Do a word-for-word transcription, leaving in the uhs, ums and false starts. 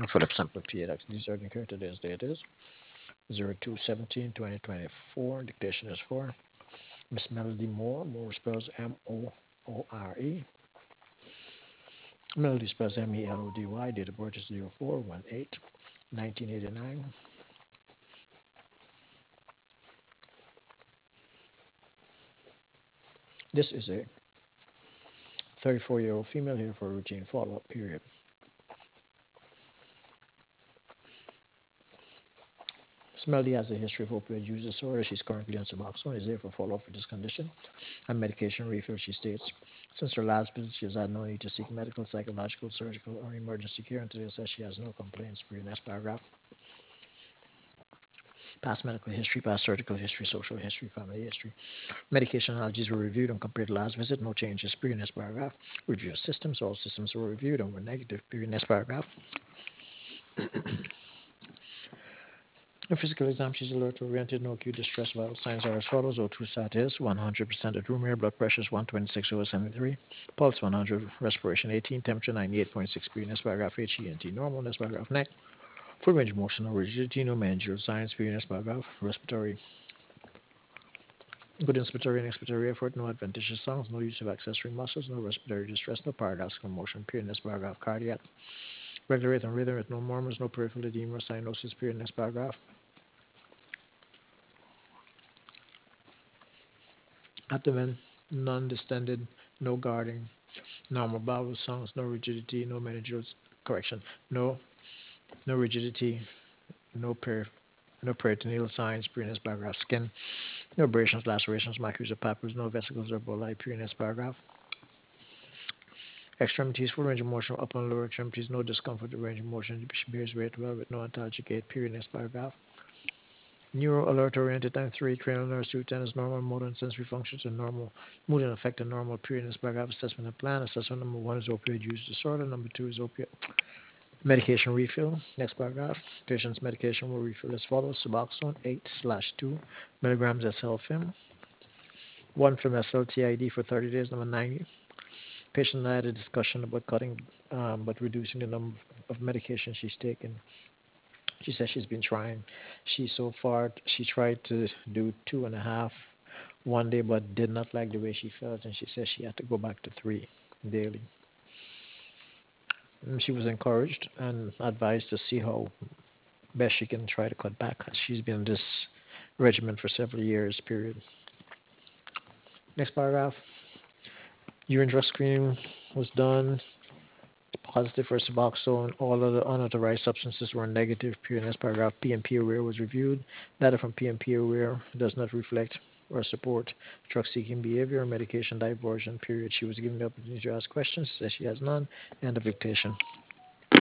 Philip Semper P X. These are the current today's date is zero two seventeen twenty twenty-four. Dictation is for Miss Melody Moore. Moore spells M O O R E. Melody spells M E L O D Y. Date of birth is zero four one eight nineteen eighty-nine. This is a thirty-four-year-old female here for a routine follow-up period. Miss Melody has a history of opioid use disorder. She's currently on Suboxone. Is here for follow-up for this condition. And medication refill, she states. Since her last visit, she has had no need to seek medical, psychological, surgical, or emergency care. And today says she has no complaints. For your next paragraph, past medical history, past surgical history, social history, family history. Medication allergies were reviewed and compared to last visit. No changes. Per your next paragraph, review of systems. All systems were reviewed and were negative. Per your next paragraph, in physical exam, she's alert oriented, no acute distress. Vital signs are as follows: O two sat is one hundred percent at room air, blood pressure is one twenty-six over seventy-three, pulse one hundred, respiration eighteen, temperature ninety-eight point six degrees. Next paragraph, H E N T normal. Next paragraph, neck. Full range of motion, no rigidity, no managerial signs. For next paragraph, respiratory, good inspiratory and expiratory effort, no adventitious sounds, no use of accessory muscles, no respiratory distress, no paradoxical motion. Period. Next paragraph, cardiac, regular rate and rhythm with no murmurs, no peripheral edema, cyanosis. Period. Next paragraph, abdomen, non-distended, no guarding, normal bowel sounds, no rigidity, no managerial correction, no no rigidity, no per no peritoneal signs, previous paragraph, skin, no abrasions, lacerations, maculae or papules, no vesicles or boli, previous paragraph. Extremities, full range of motion, upper and lower extremities, no discomfort, range of motion, she bears weight well with no antalgic gait, period. Next paragraph. Neuro alert oriented time three, cranial nerves two ten is normal, motor and sensory functions are normal, mood and affect are normal, period. Next paragraph, assessment and plan. Assessment number one is opioid use disorder, number two is opioid medication refill. Next paragraph. Patient's medication will refill as follows: Suboxone eight slash two milligrams S L film, one film S L T I D for thirty days. Number ninety. Patient and I had a discussion about cutting, um, but reducing the number of medication she's taken. She says she's been trying. She so far she tried to do two and a half one day, but did not like the way she felt, and she says she had to go back to three daily. And she was encouraged and advised to see how best she can try to cut back. She's been in this regimen for several years, period. Next paragraph. Urine drug screening was done. Positive for Suboxone. All other unauthorized substances were negative, period. Next paragraph. P and P aware was reviewed. Data from P and P aware does not reflect or support drug seeking behavior or medication diversion, period. She was given the opportunity to ask questions, says she has none. End of dictation.